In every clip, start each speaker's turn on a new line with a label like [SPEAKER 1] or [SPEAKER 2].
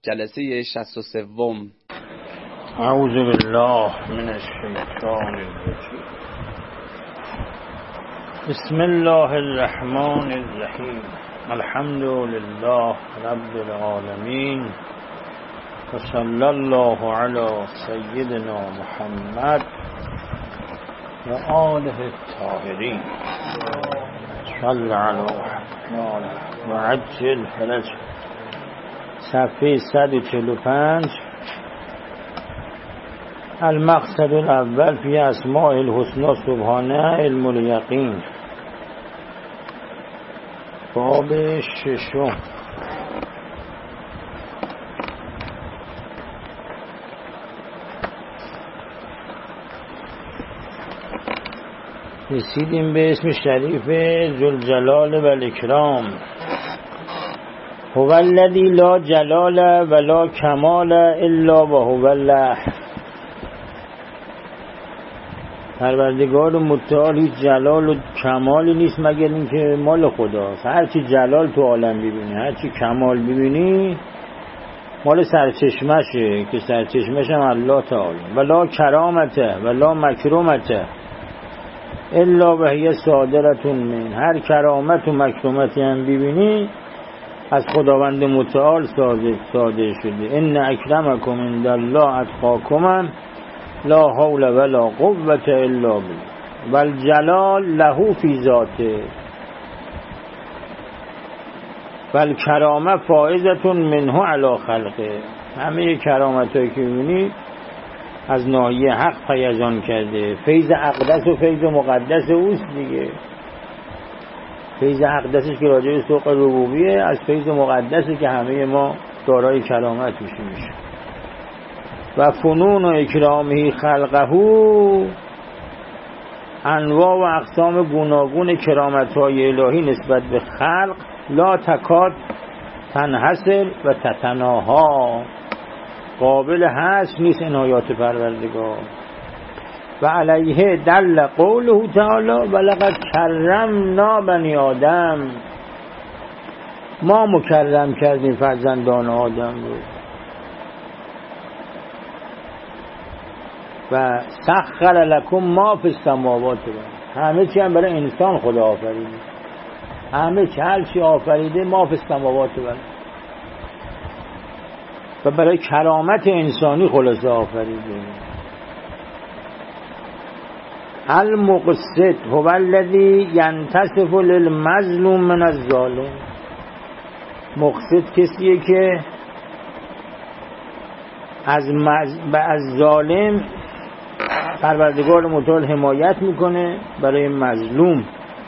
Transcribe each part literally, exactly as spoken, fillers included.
[SPEAKER 1] جلسه شصت و سه.
[SPEAKER 2] اعوذ بالله من الشیطان الرجیم. بسم الله الرحمن الرحیم. الحمد لله رب العالمین و صلی الله علی سیدنا محمد و آله الطاهرین. صلی علی محمد و عجل فرج. صفحه صد و چهل و پنج. المقصد الاول فی اسماء الحسنى سبحانه علم الیقین. باب ششم. رسیدیم به اسم شریف ذوالجلال و الاکرام. هو الذی لا جلال ولا کمال الا وهو الله. پروردگار متعال هیچ جلال و کمالی نیست مگر اینکه مال خداست. هرچی جلال تو عالم ببینی، هرچی کمال ببینی، مال سرچشمشه که سرچشمش هم الله تعالی. ولا کرامته ولا مکرمته الا وهی صادرة من. هر کرامت و مکرمتی هم ببینی از خداوند متعال صادر شده. ان اکرمکم عند الله اتقاکم لا حول ولا قوة الا بالله. والجلال له فی ذاته والکرامه فائزة منه علی خلقه. همه کرامت هایی که می‌بینی از ناحیه حق فیضان کرده. فیض اقدس و فیض مقدس اوست دیگه. فیض اقدسش که راجع به سوق ربوبیه، از فیض مقدسی که همه ما دارای کرامت میشه. و فنون و اکرامی خلقه، انواع و اقسام گوناگون کرامت‌های الهی نسبت به خلق لا تکاد تنحصر و تتناها. قابل حصر نیست عنایات پروردگار. و علیه دل قوله تعالی ولقد کرمنا بنی آدم. ما مکرم کردیم فرزندان آدم رو. و سخر لکم ما فی السماوات. همه چی هم برای انسان خدا آفریده. همه چی هر چی آفریده ما فی السماوات و برای کرامت انسانی خلاصه آفریده. المقسط هو الذی ینتصف للمظلوم من الظالم. مقسط کسیه که از مز... از ظالم پروردگار متعال حمایت میکنه برای مظلوم.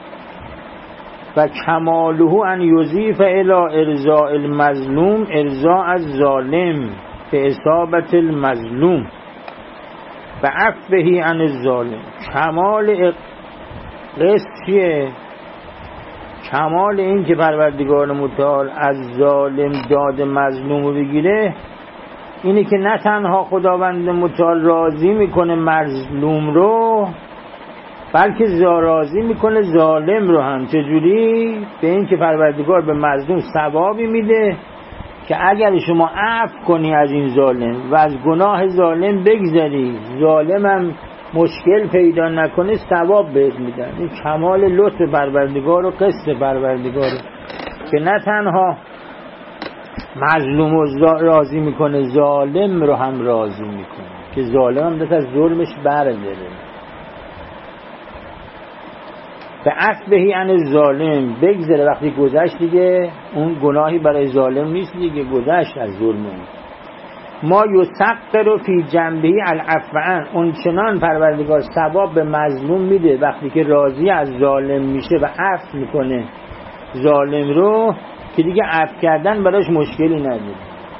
[SPEAKER 2] و کماله ان یضیف الی ارضاء المظلوم ارضاء الظالم به اصابت المظلوم و عفوه عن الظالم. کمال قسط چیه؟ کمال این که پروردگار متعال از ظالم داد مظلوم رو بگیره اینه که نه تنها خداوند متعال راضی میکنه مظلوم رو، بلکه راضی میکنه ظالم رو هم. چجوری؟ به این که پروردگار به مظلوم ثوابی میده که اگر شما عفو کنی از این ظالم و از گناه ظالم بگذری، ظالم هم مشکل پیدا نکنه، ثواب بهت میدن. این کمال لطف پروردگار و قسط پروردگار که نه تنها مظلوم رو راضی میکنه، ظالم رو هم راضی میکنه که ظالم هم دست از ظلمش برداره. به عفوه عن الظالم بگذره. وقتی گذشت دیگه اون گناهی برای ظالم نیست دیگه، گذشت از ظلم. ما یسقر فی جنبه العفو عن. اون چنان پروردگار ثواب به مظلوم میده وقتی که راضی از ظالم میشه و عفو میکنه ظالم رو که دیگه عفو کردن براش مشکلی نداره.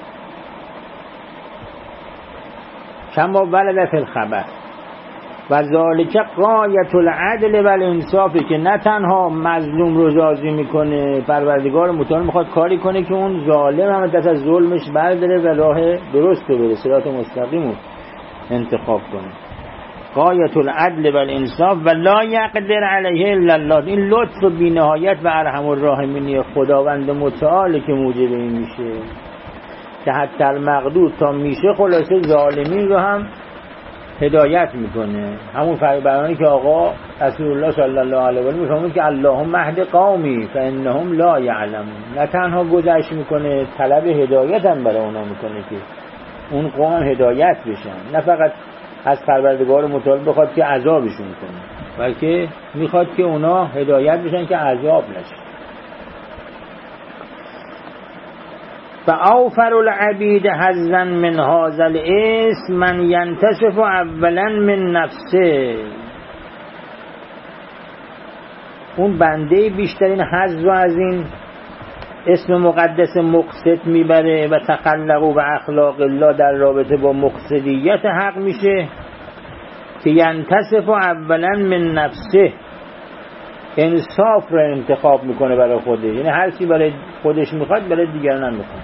[SPEAKER 2] کما ولد فی الخبر و ذالک غایت العدل و الانصاف. که نه تنها مظلوم رو راضی میکنه، پروردگار متعال میخواد کاری کنه که اون ظالم هم دست از ظلمش برداره و راه درست رو بره، صراط مستقیم رو انتخاب کنه. غایت العدل و الانصاف و لا یقدر علیه الا الله. این لطف و بی‌نهایت و ارحم الراحمین خداوند متعال که موجب این میشه. که حتی المقدور تا میشه خلاصه ظالمین رو هم هدایت میکنه. همون بیانی که آقا رسول الله صلی الله علیه و آله میفرمود که اللهم اهد قومی فانهم لا یعلمون، نه تنها گذشت میکنه، طلب هدایت هم برای اونا میکنه که اون قوم هدایت بشن، نه فقط از پروردگار متعال بخواد که عذابشون کنه، بلکه میخواد که اونا هدایت بشن که عذاب نشه. فاوفر العبید حظا من هذا الاسم من ينتصف اولا من نفسه، اون بنده بیشترین حظ رو از این اسم مقدس مقصد میبره و تخلق و اخلاق الله در رابطه با مقصدیت حق میشه که ینتصف اولا من نفسه، انصاف رو انتخاب میکنه برای خودش، یعنی هر چی برای خودش میخواد برای دیگران هم میخواد.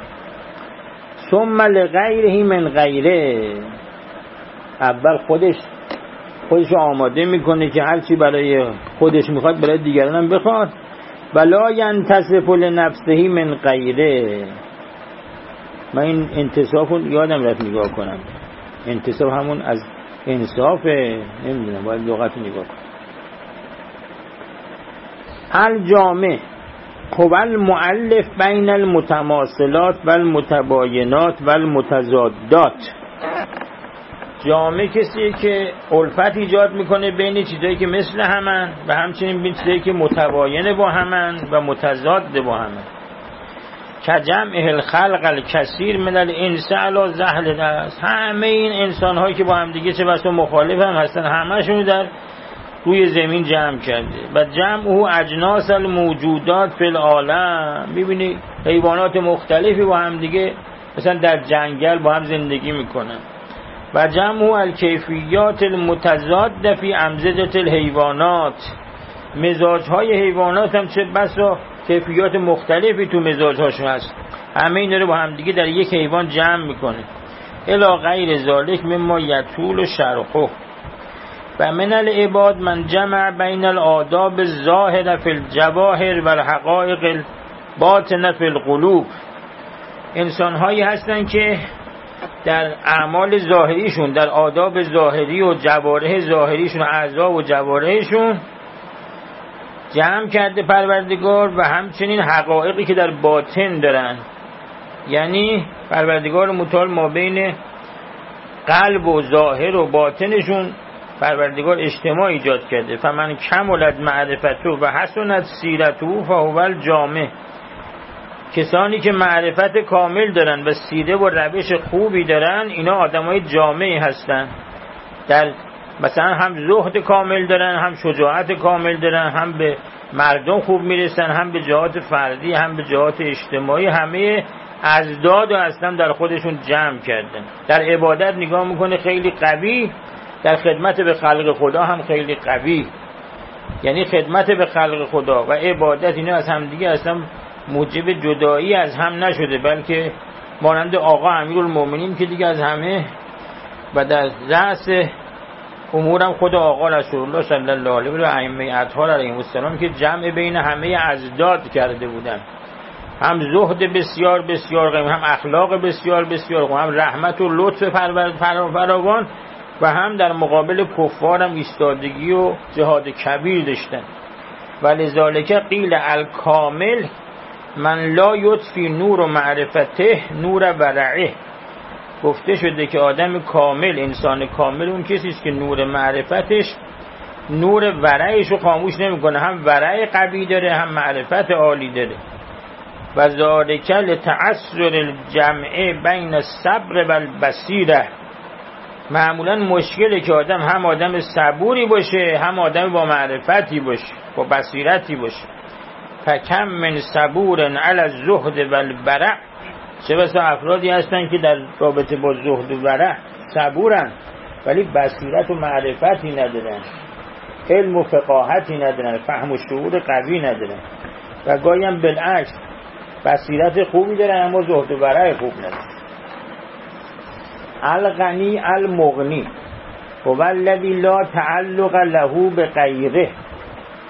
[SPEAKER 2] ثم لغیره من غیره، اول خودش خودش رو آماده میکنه که هر چی برای خودش میخواد برای دیگران هم بخواد. ولا ینتصف لنفسه من غیره، من این انتصاف رو یادم رفت نگاه کنم، انتصاف همون از انصافه، نمیدونم باید لغت رو نگاه کنم. الجامع هو المؤلف بین المتماثلات و المتباینات و المتضادات، جامع کسیه که الفت ایجاد میکنه بین چیزایی که مثل همن و همچنین بین چیزایی که متباین با همن و متضاد با همن. که جمع الخلق الکثیر من الانس علی زحل الارض، همه این انسان هایی که با هم دیگه چه بسا مخالف هم هستن همشون در روی زمین جمع کرده. و جمع او اجناس الموجودات فی العالم، میبینی حیوانات مختلفی با هم دیگه مثلا در جنگل با هم زندگی میکنن. و جمع او الکیفیات المتضاد فی امزجه الحیوانات، مزاج های حیوانات هم چه بسا کیفیات مختلفی تو مزاج هاشون هست، همه این رو با هم دیگه در یک حیوان جمع میکنه. الی غیر ذالک مما یطول شرحه. و من العباد من جمع بین الآداب الظاهره فی الجواهر و الحقائق الباطنه فی القلوب، انسان هایی هستن که در اعمال ظاهریشون، در آداب ظاهری و جوارح ظاهریشون و اعضا و جوارحشون جمع کرده پروردگار، و همچنین حقایقی که در باطن دارن، یعنی پروردگار متعال ما بین قلب و ظاهر و باطنشون پروردگار اجتماع ایجاد کرده. فمن کملت معرفته و حسنت سیرته فهو الجامع، کسانی که معرفت کامل دارن و سیره و روش خوبی دارن اینا آدمای جامعی هستن، در مثلا هم زهد کامل دارن، هم شجاعت کامل دارن، هم به مردم خوب میرسن، هم به جهات فردی هم به جهات اجتماعی، همه ازداد و اصلا در خودشون جمع کردن. در عبادت نگاه میکنه خیلی قوی، در خدمت به خلق خدا هم خیلی قوی، یعنی خدمت به خلق خدا و عبادت اینا از هم دیگه اصلا موجب جدایی از هم نشده، بلکه مانند آقا امیرالمومنین که دیگه از همه و در رأس امورم خود آقا رسول الله صلی الله علیه و آله و ائمه اطهار علیهم السلام که جمع بین همه ازداد کرده بودن، هم زهد بسیار بسیار قوی، هم اخلاق بسیار بسیار قوی، هم رحمت و لطف فراوان، و هم در مقابل کفار هم ایستادگی و جهاد کبیر داشتن. ولذالک قیل الکامل من لا یطفی نور و معرفته نور ورعه، گفته شده که آدم کامل، انسان کامل اون کسی است که نور معرفتش نور ورعش رو خاموش نمیکنه، هم ورع قوی داره هم معرفت عالی داره. و ذالک لتعثر الجمع بین الصبر و البصیره، معمولا مشکله که آدم هم آدم صبوری باشه هم آدم با معرفتی باشه، با بصیرتی باشه. فکم من صبور علی الزهد و الورع، چه بسا افرادی هستن که در رابطه با زهد و ورع صبورن ولی بصیرت و معرفتی ندارن، علم و فقاهتی ندارن، فهم و شعور قوی ندارن، و گاهی هم بالعکس بصیرت خوبی دارن اما زهد و ورع خوب ندارن. الغنی المغنی هو الذی لا تعلق له بغیره،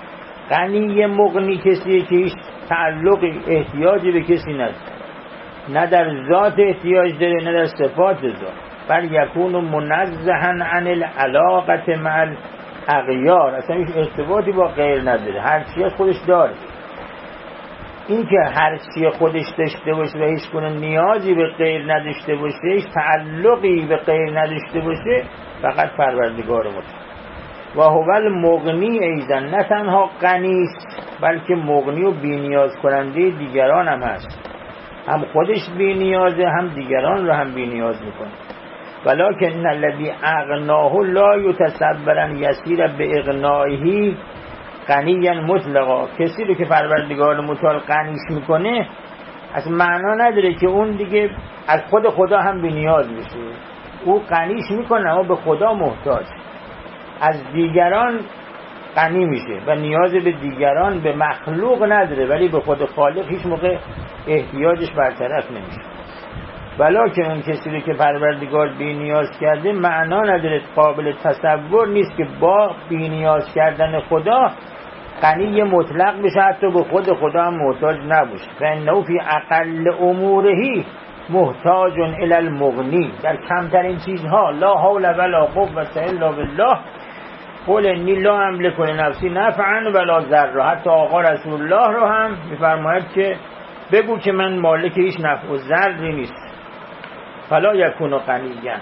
[SPEAKER 2] غنی مغنی کسیه که هیچ تعلق احتیاجی به کسی نداره، نه در ذات احتیاج داره نه در صفات ذات، بل یکون منزها عن العلاقه مع الاغیار، اصلا هیچ ارتباطی با غیر نداره، هر چیز خودش داره. این که هر چی خودش داشته باشه و هیچ گونه نیازی به غیر نداشته باشه، هیچ تعلقی به غیر نداشته باشه، فقط پروردگار مطلق. و هو المغنی ایضا، نه تنها غنی است بلکه مغنی و بی‌نیاز کننده دیگران هم هست، هم خودش بی‌نیازه هم دیگران رو هم بی‌نیاز میکنه. ولکن الذی اغناه لا یتصور ان یسیر باغنائه غنیا مطلقا، کسی رو که پروردگار متعال غنیش میکنه از معنا نداره که اون دیگه از خود خدا هم بی‌نیاز بشه، او غنیش میکنه اما به خدا محتاج، از دیگران غنی میشه و نیاز به دیگران به مخلوق نداره، ولی به خود خالق هیچ موقع احتیاجش برطرف نمیشه. ولکن اون کسی رو که پروردگار بی نیاز کرده معنا نداره، قابل تصور نیست که با بی نیاز کردن خدا غنی مطلق بشه، حتی به خود خدا هم محتاج نباشه. فانه فی اقل اموره محتاج الی المغنی، در کمترین چیزها لا حول ولا قوة الا بالله، قل انی لا املک لنفسی نفعا ولا ضرا. حتی آقا رسول الله رو هم میفرماید که بگو که من مالک هیچ نفع و ضری نیست. فلا یکون غنیا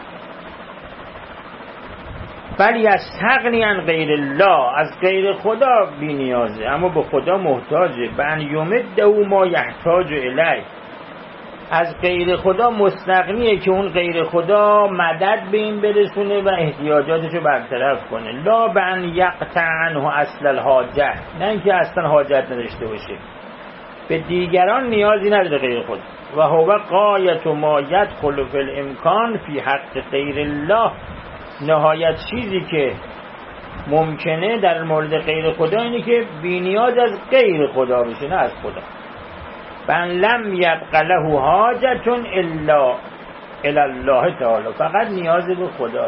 [SPEAKER 2] بل یستغنی عن غیر الله، از غیر خدا بی نیازه اما به خدا محتاجه. بن یمده ما یحتاج الیه، از غیر خدا مستغنیه که اون غیر خدا مدد به این برسونه و احتیاجاتشو برطرف کنه. لا بن یقطع عنه اصل الحاجه، نه اینکه اصلا حاجت نداشته باشه، به دیگران نیازی نداره غیر خدا. و هو غایت ما یدخل فی الامکان فی حق غیر الله، نهایت چیزی که ممکنه در مورد غیر خدا اینه که بی نیاز از غیر خدا بشه نه از خدا. بن لم یبق له حاجت الا الی الله تعالی، فقط نیاز به خدا.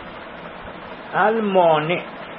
[SPEAKER 2] المانع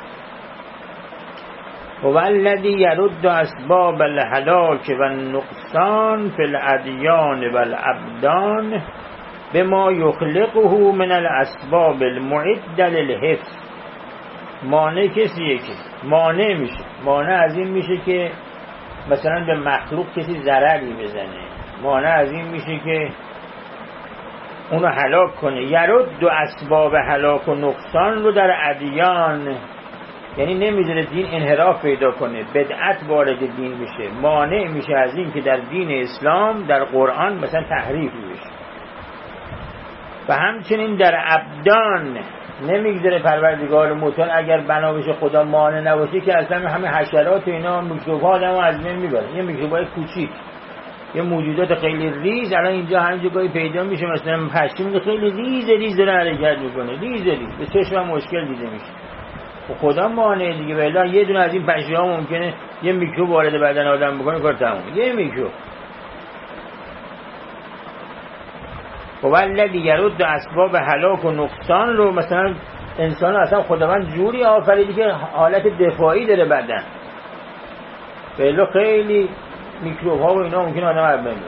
[SPEAKER 2] هو الذی یرد اسباب الهلاک و النقصان فی الادیان و الابدان بما یخلقه من الاسباب المعده للحفظ. مانع کسیه که مانع میشه، مانع از این میشه که مثلا به مخلوق کسی ضرری بزنه، مانع از این میشه که اونو هلاک کنه. یرد دو اسباب هلاک و نقصان رو در ادیان، یعنی نمیذاره دین انحراف پیدا کنه، بدعت وارد دین بشه، مانع میشه از این که در دین اسلام در قرآن مثلا تحریف بشه. و همچنین در ابدان نمیگذاره پروردگار متعال اگر بنا بشه خدا مانع نباشه که اصلا همه حشرات و اینا میکروب ها آدمو از بین میبره. یه میکروبای کوچیک، یه موجودات خیلی ریز الان اینجا همینجا گاهی پیدا میشه، مثلا پشمی خیلی ریز ریز داره حرکت میکنه، ریز ریز به چشم مشکل دیده میشه. خدا مانع دیگه، والله یه دونه از این پشمی ها ممکنه یه میکروب وارد بدن آدم بکنه کار تموم. یه میکروب والذی یرد اسباب هلاک و نقصان رو، مثلا انسان اصلا خداوند جوری آفریدی که حالت دفاعی داره بدن، بله خیلی میکروب ها و اینا ممکنه آدم عرب بمیره.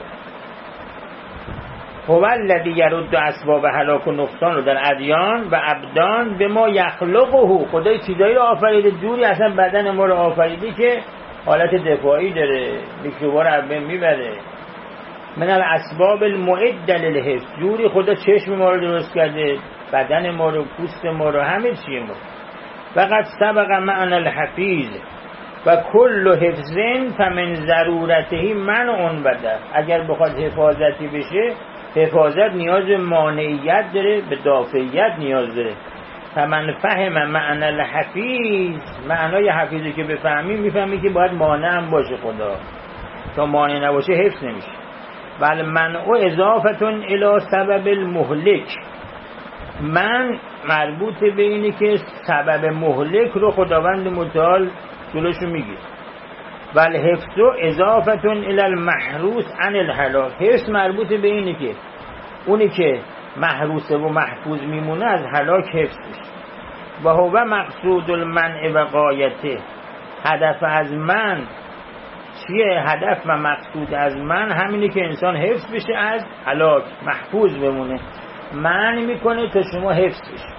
[SPEAKER 2] والذی یرد اسباب هلاک و نقصان رو در ادیان و ابدان به ما یخلقه، خدای چیزایی رو آفریده جوری اصلا بدن ما رو آفریدی که حالت دفاعی داره، میکروب ها رو عرب میبره. من الاسباب المعده للحفظ، جوری خدا چشم ما رو درست کرده، بدن ما رو، پوست ما رو، همه چی ما. فقط سبق معنی الحفیظ و کل حفظین فمن ضرورته منع بده. اگر بخواد حفاظتی بشه، حفاظت نیاز به مانعیت داره، به دافعیت نیاز داره. فمن فهم معنی الحفیظ، معنای حفیظی که بفهمی میفهمی که باید مانع هم باشه خدا، تا مانع نباشه حفظ نمیشه. بل منع اضافتون الی سبب المهلک، من مربوط به اینه که سبب مهلک رو خداوند متعال جلوشو میگیره. بل حفظ اضافتون الی المحروس عن الهلاک، حفظ مربوط به اینه که اونی که محروسه و محفوظ میمونه از هلاک حفظ میشه. و هو مقصود المنع و غایته، هدف از من چیه هدف و مقصود از من؟ همینه که انسان حفظ بشه از هلاک، محفوظ بمونه. معنی میکنه تا شما حفظ بشه.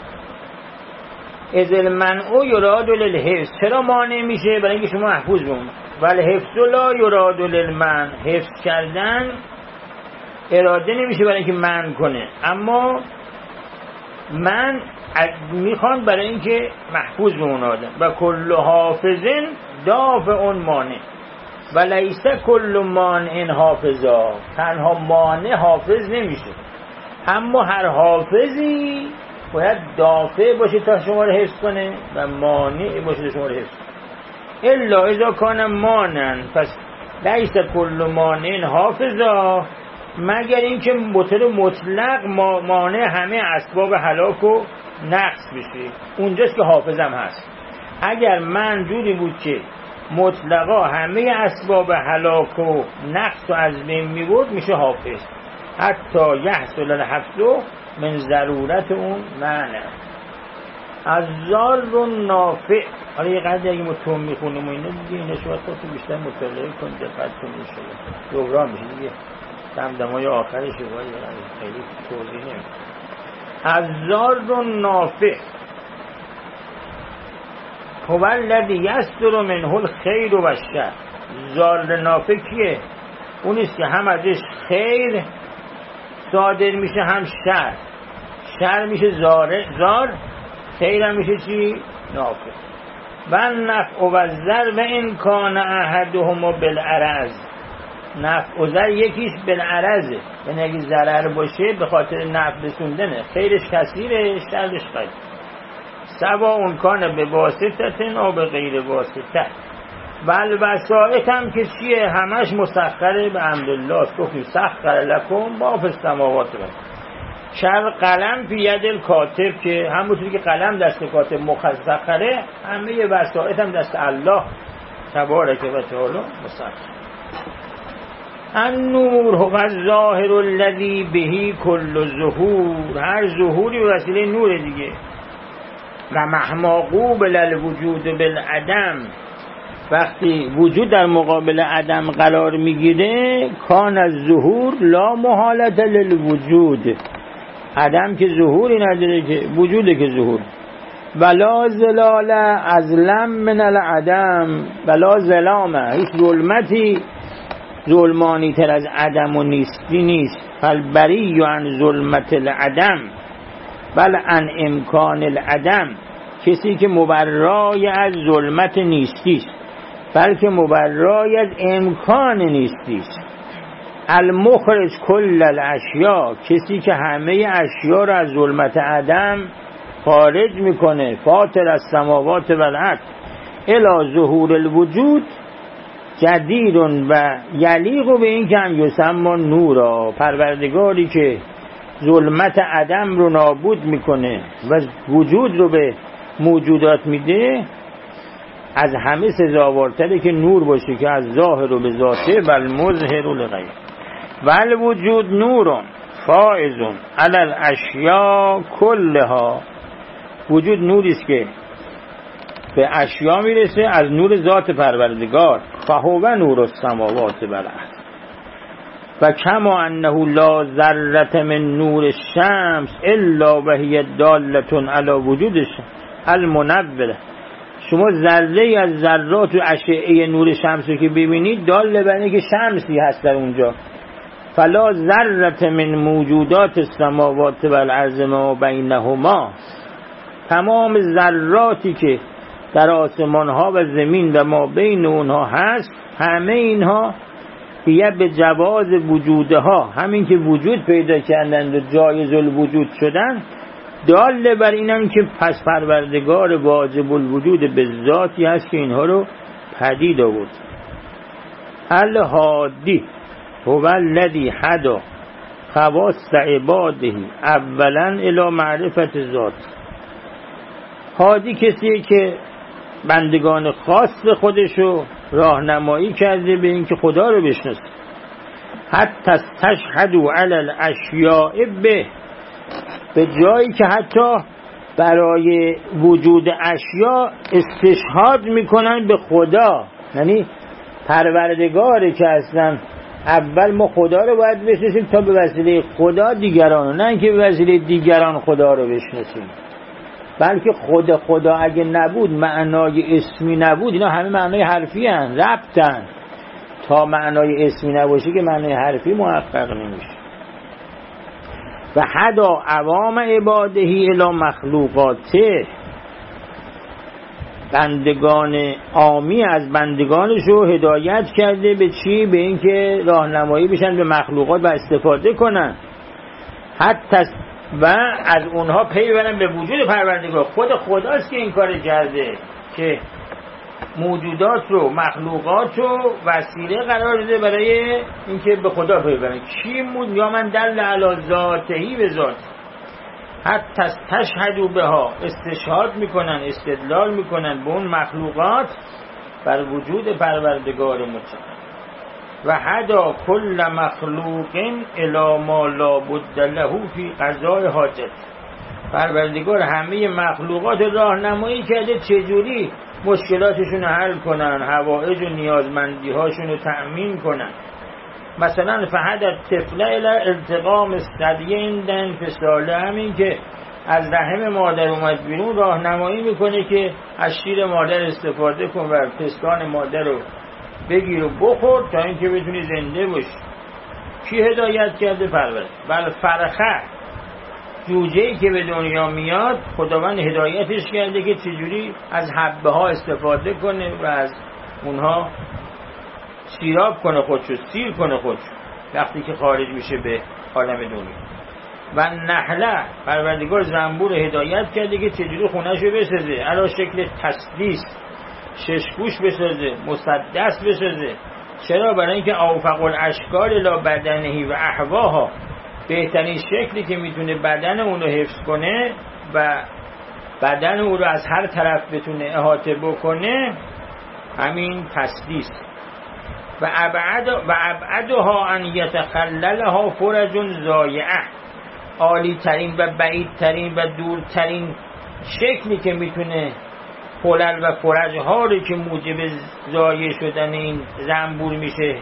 [SPEAKER 2] از المنع یراد للحفظ. چرا مانع میشه؟ برای اینکه شما محفوظ بمونه. ولی حفظ لا یراد للمنع. حفظ کردن اراده نمیشه برای اینکه منع کنه، اما من میخوان برای اینکه محفوظ بمونه آدم. و کل حافظن دافع اون مانع و لیس کل مانع حافظا. تنها مانع حافظ نمیشه، اما هر حافظی باید دافع باشه تا شما رو حفظ کنه و مانع باشه تا شما رو حفظ کنه. الا اذا کان مانعا، پس لیس کل مانع حافظا، مگر اینکه مطلق مطلق مانع همه اسباب هلاک و نقص بشه، اونجاست که حافظم هست. اگر من جوری بود که مطلقا همه اسباب هلاک و نقص و از بین میبرد، میشه حافظ. حتی یحصل الحفظ من ضرورت اون معنی. از ضار و نافع. حالا یه قدر اگه متون میخونیم و اینه دیگه اینه شما خودتون بیشتر مطالعه کنید، دقت کنید شده دوباره میشه دیگه دمدمای آخرش وای خیلی توضیح نمید. از ضار و نافع هو الذی یصدر منه الخیر و الشر. ضار نافع کیه؟ اونیست که هم ازش خیر صادر میشه هم شر. شر میشه زار، زار خیر هم میشه چی؟ نافع. و نفع و ضر و ان کان احدهما بالعرض. نفع و ضر یکیش بالعرضه، یعنی اگه ضرر باشه به خاطر نفع رسوندنه، خیرش کثیره شرش قلیل. سوا اون کان به واسطه و به غیر واسطه. بل وسائط هم که چیه؟ همش مسخره به امرالله. گفتیم سخر لکم ما فی السماوات و شر قلم فی ید الکاتب، که همونطوری که قلم دست کاتب مسخره، همه وسائط هم دست الله تبارک و تعالی مسخر. النور هو الظاهر الذی به کل ظهور. هر ظهوری به وسیله نور دیگه. و مهما قوبل الوجود بالعدم، وقتی وجود در مقابل عدم قرار میگیره، کان از ظهور لا محالت للوجود. عدم که ظهوری نداره، که وجوده که ظهور. ولا زلال ازلم من العدم، ولا زلامه، هیچ ظلمتی ظلمانی تر از عدم و نیستی نیست. فالبری عن ظلمت العدم بل عن امکان العدم. کسی که مبرای از ظلمت نیستیست، بلکه مبرای از امکان نیستیست. المخرج کل الاشیاء، کسی که همه اشیاء را از ظلمت عدم خارج میکنه. فاطر السماوات و الارض الی ظهور الوجود جدیر و یلیق به این که هم یسمى نورا. پروردگاری که ظلمت عدم رو نابود میکنه و وجود رو به موجودات میده، از همه سزاوارتره که نور باشه، که از ظاهر و به ذاته و المظهر لغیر. و الوجود نور فائز علی الاشیاء کلها. وجود نوریست که به اشیا میرسه از نور ذات پروردگار. فهو نور السماوات و الارض. و کما انه لا ذره من نور الشمس الا وهي داله علی وجود المنور. شما ذره از ذرات و اشعه نور شمس رو که ببینید، داله بر اینکه شمسی هست در اونجا. فلا ذره من موجودات السماوات و الارض ما بینهما. تمام ذراتی که در آسمان ها و زمین و ما بین اونها هست، همه اینها بیه به جواز وجودها، همین که وجود پیدا کردن و جایز الوجود شدن، داله بر اینن که پس پروردگار واجب الوجود به ذاتی هست که اینها رو پدید آورد. الهادی هو الذی هدی خواص عباده اولا الی معرفت ذات. هادی کسیه که بندگان خاص خودشو راهنمایی کرده به اینکه خدا رو بشناسه. حتی تشهدوا علی الاشیاء به، به جایی که حتی برای وجود اشیا استشهاد میکنن به خدا. یعنی پروردگاری که اصلا اول ما خدا رو باید بشناسیم تا به وسیله خدا دیگران، نه اینکه به وسیله دیگران خدا رو بشناسیم. بلکه خود خدا اگه نبود، معنای اسمی نبود، اینا همه معنای حرفی هن، ربطن. تا معنای اسمی نباشه که معنای حرفی محقق نمیشه. و حدا عوام عبادهی الی مخلوقاته، بندگان عامی از بندگانش رو هدایت کرده به چی؟ به اینکه راهنمایی بشن به مخلوقات و استفاده کنن، حتی و از اونها پی ببرن به وجود پروردگار. خود خداست که این کار کرده که موجودات رو، مخلوقات رو وسیله قرار داده برای اینکه به خدا پی ببرن. کی مود یا من دل علی ذاتهی به ذات، حتی تشهدوا بها، استشهاد میکنن، استدلال میکنن به اون مخلوقات بر وجود پروردگار مطلق. و حدا کل مخلوق الی ما لا بد له فی قضاء حاجت، پروردگار همه مخلوقات راهنمایی کرده چجوری مشکلاتشون رو حل کنن، حوائج و نیازمندی هاشون رو تأمین کنن. مثلا فحد الطفل الی التقام الثدی عند انفصال، همین که از رحم مادر اومد بیرون راهنمایی میکنه که از شیر مادر استفاده کن و پستان مادر رو بگیر و بخور تا اینکه بتونی زنده باشی. کی هدایت کرده؟ پروردگار. بل فرخه، جوجه‌ای که به دنیا میاد خداوند هدایتش کرده که چجوری از حبه ها استفاده کنه و از اونها سیراب کنه خودشو، سیر کنه خودشو وقتی که خارج میشه به عالم دنیا. و نحله، پروردگار زنبور هدایت کرده که چجوری خونهشو بسازه، علا شکل تسدیس، ششگوش بسازه، مسدس بسازه. چرا؟ برای اینکه اوفق الاشکال لا بدنهی و احواها، بهترین شکلی که میتونه بدن اونو حفظ کنه و بدن اون رو از هر طرف بتونه احاطه بکنه همین تسدیس. و ابعد و ابعدها ان یتخللها فرج ضایعه، عالی ترین و بعید ترین و دورترین شکلی که میتونه خلل و فرج ها رو که موجب ضایع شدن این زنبور میشه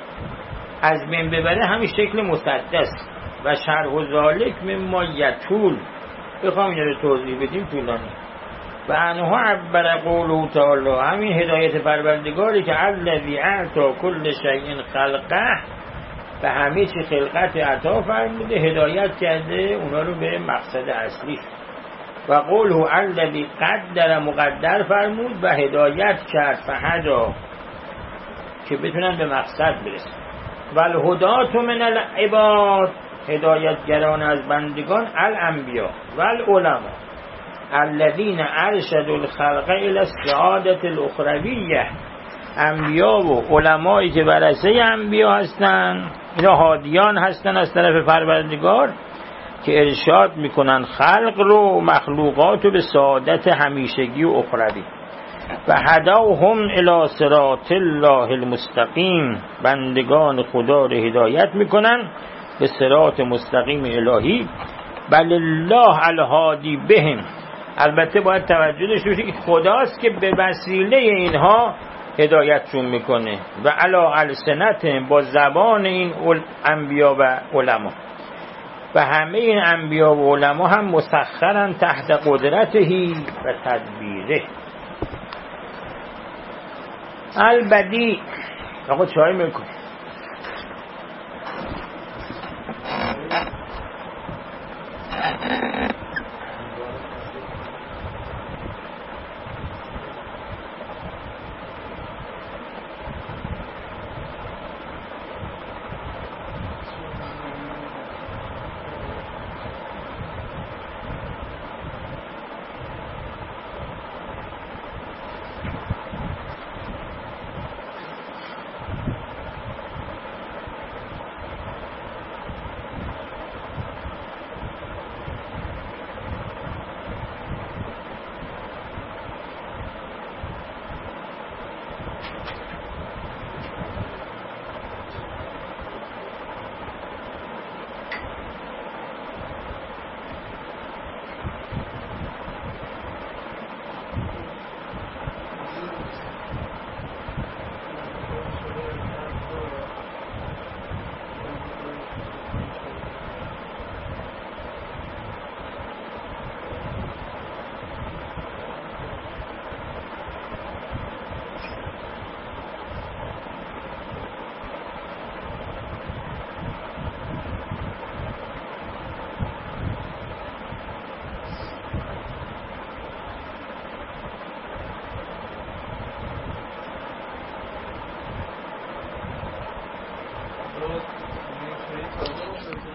[SPEAKER 2] از بین ببره همین شکل مسدس. و شرح و ذالک مما یطول، بخوام این رو توضیح بدیم طولانی. و انها عبر قوله تعالی، همین هدایت پروردگاری که الذی اعطی کل شیء خلقه، به همه چی خلقت عطا فرموده، هدایت کرده اونا رو به مقصد اصلی. و قوله الذی قدر، مقدر فرمود و هدایت کرد فهدا، که بتونن به مقصد برسن. و الهدات من العباد، هدایتگران از بندگان، الانبیا و العلماء الذین ارشدوا الخلق الی السعادة الاخرویه، انبیا و علمایی که ورثه انبیا هستن، اینا هادیان هستن از طرف پروردگار که ارشاد میکنن خلق رو، مخلوقات رو به سعادت همیشگی و اخروی. و هداهم الی صراط الله المستقیم، بندگان خدا رو هدایت میکنن به صراط مستقیم الهی. بل الله الهادی بهم، البته باید توجه داشته باشید که خداست که به وسیله اینها هدایتشون میکنه. و علی السنت، با زبان این انبیا و علما. و همه این انبیا و علما هم مسخرن تحت قدرتهی و تدبیره. البدی، آقا چای میکن.
[SPEAKER 1] خدا